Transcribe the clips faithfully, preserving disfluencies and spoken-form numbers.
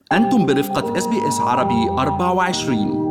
أنتم برفقة إس بي إس عربي أربعة وعشرين.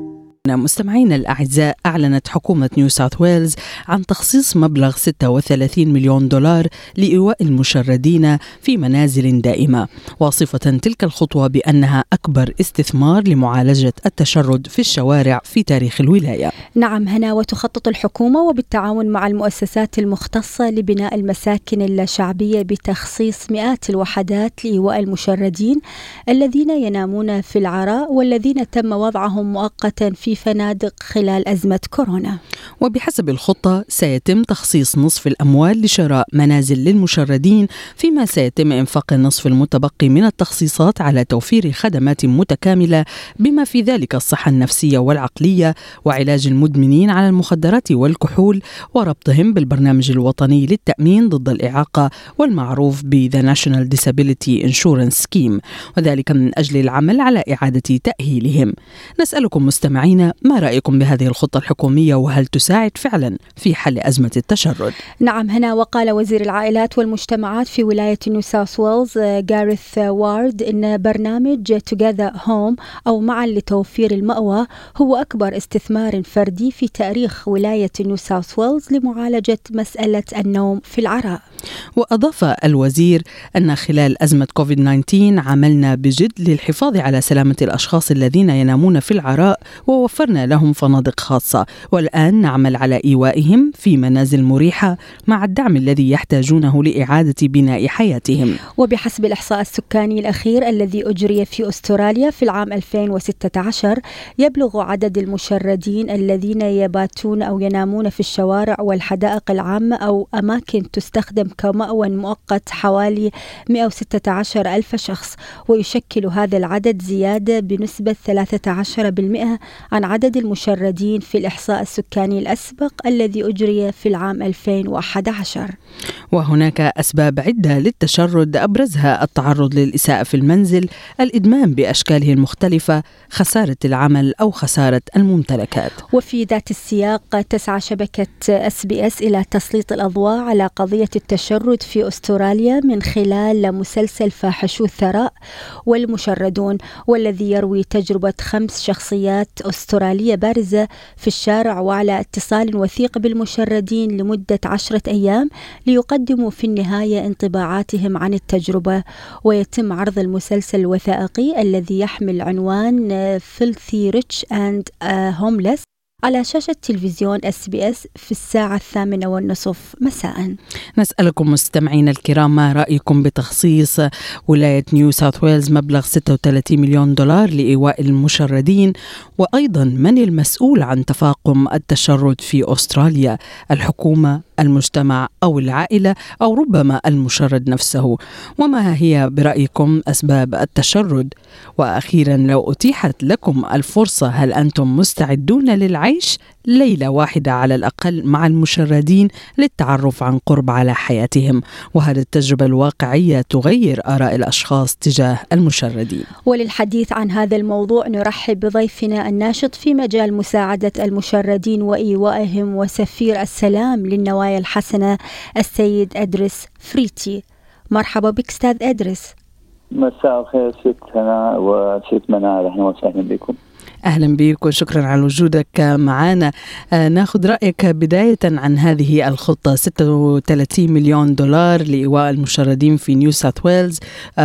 مستمعينا الأعزاء، أعلنت حكومة نيو ساوث ويلز عن تخصيص مبلغ ستة وثلاثين مليون دولار لإيواء المشردين في منازل دائمة، واصفة تلك الخطوة بأنها أكبر استثمار لمعالجة التشرد في الشوارع في تاريخ الولاية. نعم هنا، وتخطط الحكومة وبالتعاون مع المؤسسات المختصة لبناء المساكن الشعبية بتخصيص مئات الوحدات لإيواء المشردين الذين ينامون في العراء والذين تم وضعهم مؤقتا في فنادق خلال أزمة كورونا. وبحسب الخطة سيتم تخصيص نصف الأموال لشراء منازل للمشردين، فيما سيتم إنفاق النصف المتبقي من التخصيصات على توفير خدمات متكاملة بما في ذلك الصحة النفسية والعقلية وعلاج المدمنين على المخدرات والكحول وربطهم بالبرنامج الوطني للتأمين ضد الإعاقة والمعروف ب The National Disability Insurance Scheme، وذلك من أجل العمل على إعادة تأهيلهم. نسألكم مستمعين، ما رأيكم بهذه الخطة الحكومية، وهل تساعد فعلا في حل أزمة التشرد؟ نعم هنا، وقال وزير العائلات والمجتمعات في ولاية نيو ساوث ويلز غاريث وارد إن برنامج Together Home أو معا لتوفير المأوى هو أكبر استثمار فردي في تاريخ ولاية نيو ساوث ويلز لمعالجة مسألة النوم في العراء. وأضاف الوزير أن خلال أزمة كوفيد تسعة عشر عملنا بجد للحفاظ على سلامة الأشخاص الذين ينامون في العراء ووفرنا لهم فنادق خاصة، والآن نعمل على إيوائهم في منازل مريحة مع الدعم الذي يحتاجونه لإعادة بناء حياتهم. وبحسب الإحصاء السكاني الأخير الذي أجري في أستراليا في العام ألفين وستة عشر، يبلغ عدد المشردين الذين يباتون أو ينامون في الشوارع والحدائق العامة أو أماكن تستخدم كمأوى مؤقت حوالي مئة وستة عشر ألف شخص، ويشكل هذا العدد زيادة بنسبة ثلاثة عشر بالمئة عن عدد المشردين في الإحصاء السكاني الأسبق الذي أجري في العام ألفين وأحد عشر. وهناك أسباب عدة للتشرد، أبرزها التعرض للإساءة في المنزل، الإدمان بأشكاله المختلفة، خسارة العمل أو خسارة الممتلكات. وفي ذات السياق تسعى شبكة اس بي اس إلى تسليط الأضواء على قضية التشرد في أستراليا من خلال مسلسل فاحشو الثراء والمشردون، والذي يروي تجربة خمس شخصيات أسترالية بارزة في الشارع وعلى اتصال وثيق بالمشردين لمدة عشرة أيام ليقدموا في النهاية انطباعاتهم عن التجربة. ويتم عرض المسلسل الوثائقي الذي يحمل عنوان Filthy Rich and Homeless على شاشة تلفزيون اس بي اس في الساعة الثامنة والنصف مساء. نسألكم مستمعين الكرام، ما رأيكم بتخصيص ولاية نيو ساوث ويلز مبلغ ستة وثلاثين مليون دولار لإيواء المشردين؟ وأيضا من المسؤول عن تفاقم التشرد في أستراليا؟ الحكومة، المجتمع أو العائلة، أو ربما المشرد نفسه؟ وما هي برأيكم أسباب التشرد؟ وأخيرا، لو أتيحت لكم الفرصة هل أنتم مستعدون للعيش ليلة واحدة على الأقل مع المشردين للتعرف عن قرب على حياتهم؟ وهل التجربة الواقعية تغير آراء الأشخاص تجاه المشردين؟ وللحديث عن هذا الموضوع نرحب بضيفنا الناشط في مجال مساعدة المشردين وإيوائهم وسفير السلام للنوايا الحسنة السيد أدريس فريتي. مرحبا بك أستاذ أدريس. مساء الخير ست هنا وست منال، أهلا وسهلا بكم. أهلا بك وشكرا على وجودك معنا. آه ناخذ رأيك بداية عن هذه الخطة ستة وثلاثين مليون دولار لإيواء المشردين في نيو ساوث ويلز،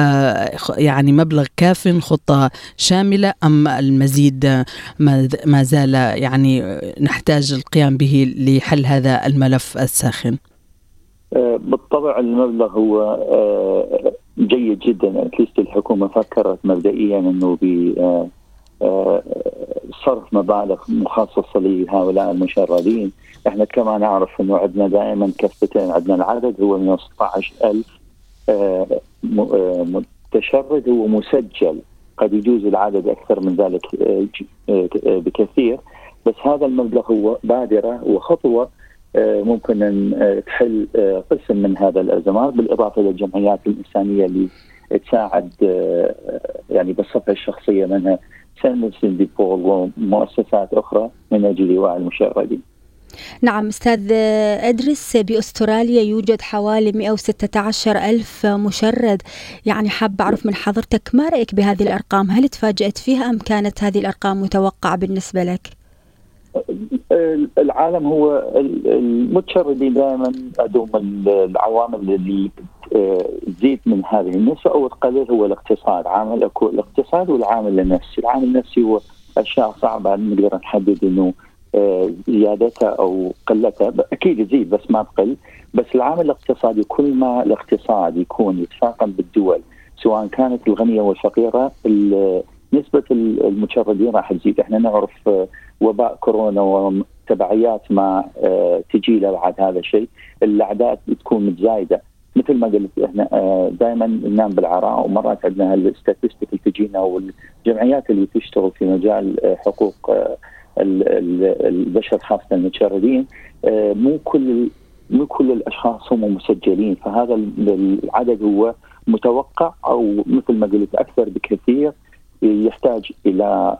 آه يعني مبلغ كاف، خطة شاملة أم المزيد ما زال يعني نحتاج القيام به لحل هذا الملف الساخن؟ آه بالطبع المبلغ هو آه جيد جدا. أتليست الحكومة فكرت مبدئيا أنه ب صرف مبالغ مخصصة لهؤلاء المشردين. احنا كما نعرف انه عندنا دائما كفتين، عندنا العدد هو مئة وستة عشر ألف متشرد هو مسجل، قد يجوز العدد أكثر من ذلك بكثير، بس هذا المبلغ هو بادرة وخطوة ممكن أن تحل قسم من هذا الأزمات، بالإضافة للجمعيات الإنسانية اللي تساعد يعني بالصفحة الشخصية منها سندس ديبول ومؤسسات أخرى من أجل إيواء المشردين. نعم أستاذ أدريس، بأستراليا يوجد حوالي مئة وستة عشر ألف مشرد، يعني حاب أعرف من حضرتك ما رأيك بهذه الأرقام؟ هل تفاجأت فيها أم كانت هذه الأرقام متوقعة بالنسبة لك؟ العالم هو المتشردين دائما أدوم العوامل اللي تزيد من هذه النسبة أو تقلل هو الاقتصاد، عامل الاقتصاد والعامل النفسي. العامل النفسي هو أشياء صعبة نقدر نحدد إنه زيادتها أو قلتها، أكيد يزيد بس ما تقل. بس العامل الاقتصادي كل ما الاقتصاد يكون يتفاقم بالدول سواء كانت الغنية والفقيرة نسبة المتشردين راح تزيد. احنا نعرف وباء كورونا وتبعيات ما تجي له بعد هذا الشيء، الأعداد تكون متزايدة مثل ما قلت. احنا دائما ننام بالعراء، ومرات عندنا الاستاتستيك اللي تجينا والجمعيات اللي تشتغل في مجال حقوق البشر خاصة المتشردين، مو كل مو كل الأشخاص هم مسجلين، فهذا العدد هو متوقع أو مثل ما قلت أكثر بكثير، يحتاج إلى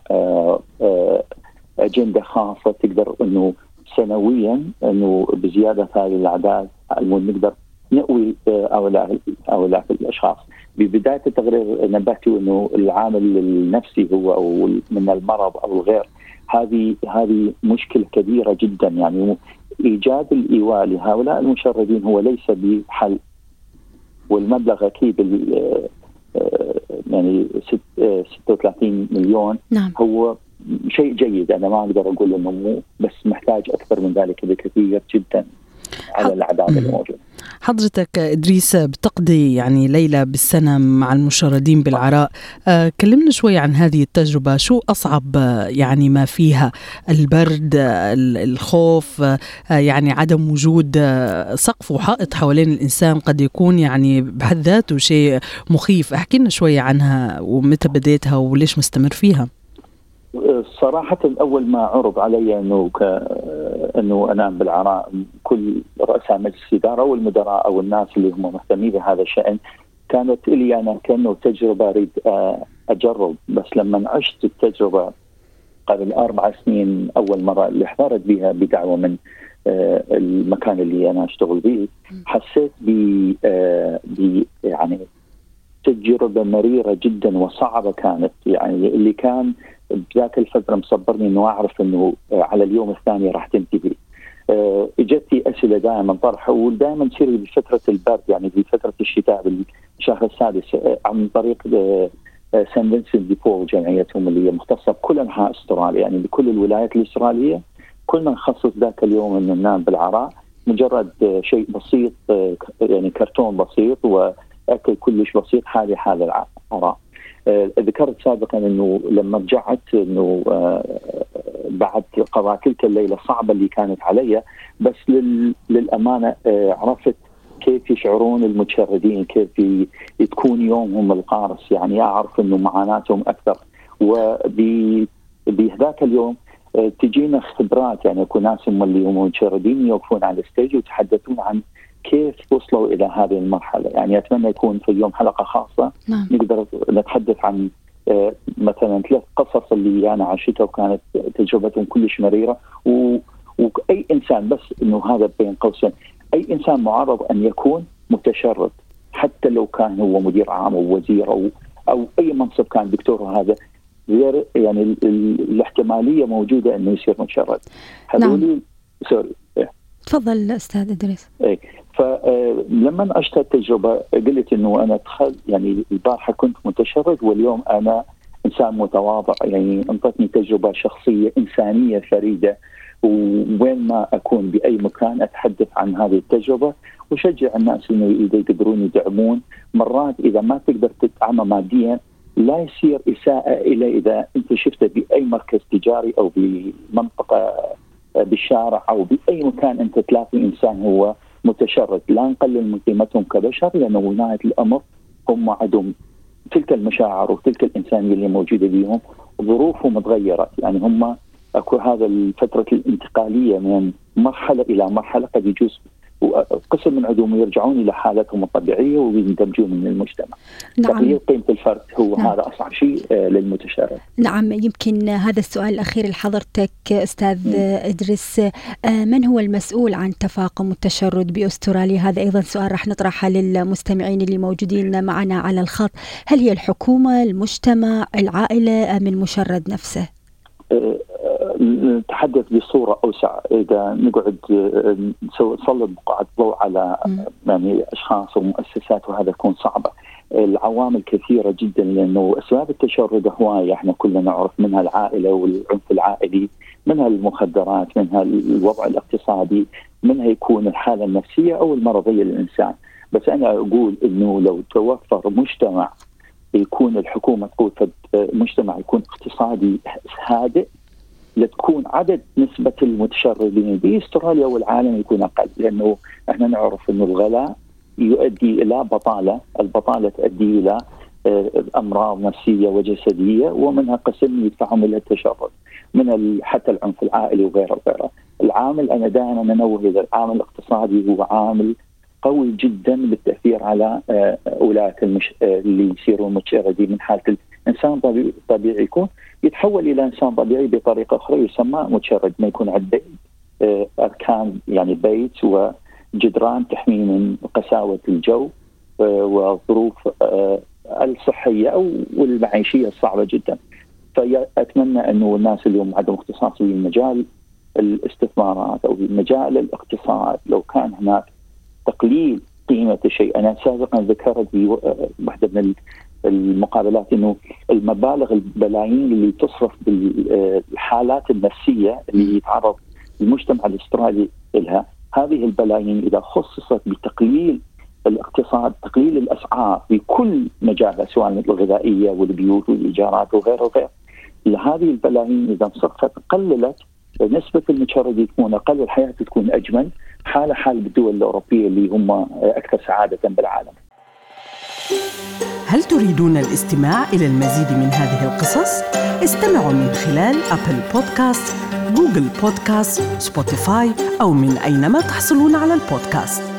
أجندة خاصة تقدر أنه سنويا أنه بزيادة هذه الأعداد نقدر نقوي هؤلاء هؤلاء الأشخاص. ببداية التقرير نبهتوا أنه العامل النفسي هو أو من المرض أو الغير، هذه هذه مشكلة كبيرة جدا. يعني إيجاد الإيواء لهؤلاء المشردين هو ليس بحل، والمبلغ أكيد يعني ستة وثلاثين مليون نعم. هو شيء جيد، أنا ما أقدر أقول إنه مو، بس محتاج أكثر من ذلك بكثير جدا على الأعداد الموجودة. حضرتك إدريس بتقضي يعني ليلة بالسنة مع المشردين بالعراء، آه كلمنا شوي عن هذه التجربة. شو أصعب يعني ما فيها؟ البرد، الخوف، آه يعني عدم وجود آه سقف وحائط حوالين الإنسان قد يكون يعني بحد ذاته شيء مخيف. احكي لنا شوي عنها ومتى بديتها وليش مستمر فيها. صراحة أول ما عرض علي أنه ك... أنه أنام بالعراء، كل رؤساء مجلس الإدارة والمدراء أو الناس اللي هم مهتمين بهذا الشأن، كانت لي أنا كأنه تجربة أريد أجرب. بس لما عشت التجربة قبل أربع سنين أول مرة اللي حضرت بها بدعوة من المكان اللي أنا أشتغل به، حسيت ب ب يعني تجربة مريرة جدا وصعبة كانت. يعني اللي كان بذاك الفترة مصبرني إنه أعرف إنه على اليوم الثاني راح تنتهي. أه إجتي أسئلة دائما طرحة، ودائما تصير بفترة البرد، يعني في فترة الشتاء بالشهر السادس، عن طريق سان فينسنت دي بول جمعيتهم اللي هي مختصة بكل أنحاء أستراليا، يعني بكل الولايات الأسترالية. كلنا نخصص ذاك اليوم إنه ننام بالعراء، مجرد شيء بسيط يعني كرتون بسيط وأكل كلش بسيط، حالي حال العراء. آه، ذكرت سابقا انه لما رجعت انه آه بعد قضاء تلك الليله الصعبه اللي كانت علي، بس لل للامانه آه عرفت كيف يشعرون المتشردين، كيف تكون يومهم القارس. يعني اعرف انه معاناتهم اكثر. وبهذاك اليوم آه تجينا خبرات، يعني يكون ناس اللي هم متشردين يوقفون على الستيج ويتحدثون عن كيف وصلوا إلى هذه المرحلة. يعني أتمنى يكون في اليوم حلقة خاصة نعم. نقدر نتحدث عن مثلا ثلاث قصص اللي أنا عشتها وكانت تجربتهم كلش مريرة. و... وأي إنسان، بس إنه هذا بين قوسين، أي إنسان معرض أن يكون متشرد، حتى لو كان هو مدير عام أو وزير أو أو أي منصب كان دكتور، هذا غير يعني ال... ال... الاحتمالية موجودة إنه يصير متشرد. هذولي نعم. سوري تفضل أستاذ إدريس. إيه. فلما عشت التجربة قلت إنه أنا أدخل، يعني البارحة كنت متشرد واليوم أنا إنسان متواضع. يعني انطتني تجربة شخصية إنسانية فريدة، ووين ما أكون بأي مكان أتحدث عن هذه التجربة وشجع الناس إنه إذا يقدرون يدعمون. مرات إذا ما تقدر تدعم ماديا لا يصير إساءة إلى إذا أنت شفته بأي مركز تجاري أو بمنطقة بالشارع أو بأي مكان أنت تلاقي إنسان هو متشرد. لا نقلل من قيمتهم كبشر، لأنه نهاية الأمر هم عندهم تلك المشاعر وتلك الإنسانية اللي موجودة بهم، ظروفهم تغيرت. يعني هم أكو هذا الفترة الانتقالية من مرحلة إلى مرحلة، قد يجوز وقسم من عندهم يرجعون إلى حالتهم الطبيعية ويندمجون من المجتمع. نعم. تقليل قيمة الفرد هو نعم. هذا أصعب شيء للمتشرد. نعم، يمكن هذا السؤال الأخير لحضرتك أستاذ إدريس، من هو المسؤول عن تفاقم التشرد بأستراليا؟ هذا أيضا سؤال راح نطرحه للمستمعين اللي موجودين معنا على الخط. هل هي الحكومة، المجتمع، العائلة أم المشرد نفسه؟ نتحدث بصورة أوسع. إذا نقعد نسلط بقعة ضوء على يعني أشخاص ومؤسسات وهذا يكون صعبة. العوامل كثيرة جدا، لأنه أسباب التشرد هواية احنا كلنا نعرف، منها العائلة والعنف العائلي، منها المخدرات، منها الوضع الاقتصادي، منها يكون الحالة النفسية أو المرضية للإنسان. بس أنا أقول إنه لو توفر مجتمع يكون الحكومة تقول مجتمع يكون اقتصادي هادئ، لتكون عدد نسبة المتشردين بأستراليا والعالم يكون أقل، لأنه احنا نعرف إنه الغلاء يؤدي إلى بطالة، البطالة تؤدي إلى أمراض نفسية وجسدية، ومنها قسم يدفعهم إلى التشرد، من حتى العنف العائلي وغيره وغيره. العامل أنا دائما ننوه إلى العامل الاقتصادي هو عامل قوي جدا بالتأثير على أولئك المش... اللي يصيرون متشردين من حالة الإنسان طبيعي, طبيعي يكون يتحول إلى إنسان طبيعي بطريقة أخرى يسمى متشرد، ما يكون عنده أركان يعني بيت وجدران تحميه من قساوة الجو والظروف الصحية أو المعيشية الصعبة جدا. فأتمنى أنه الناس اليوم عندهم اختصاص في مجال الاستثمارات أو في مجال الاقتصاد، لو كان هناك تقليل قيمة الشيء. أنا سابقا ذكرت في واحدة من المقابلات أنه المبالغ البلايين اللي تصرف بالحالات النفسية اللي يتعرض المجتمع الأسترالي لها، هذه البلايين إذا خصصت بتقليل الاقتصاد، تقليل الأسعار في كل مجال، سواء الغذائية والبيوت والإيجارات وغيره وغيره، هذه البلايين إذا صرفت قللت نسبة المتشردين تكون أقل، الحياة تكون أجمل، حال حال بالدول الأوروبية اللي هم أكثر سعادة بالعالم. هل تريدون الاستماع إلى المزيد من هذه القصص؟ استمعوا من خلال أبل بودكاست، جوجل بودكاست، سبوتيفاي أو من أينما تحصلون على البودكاست.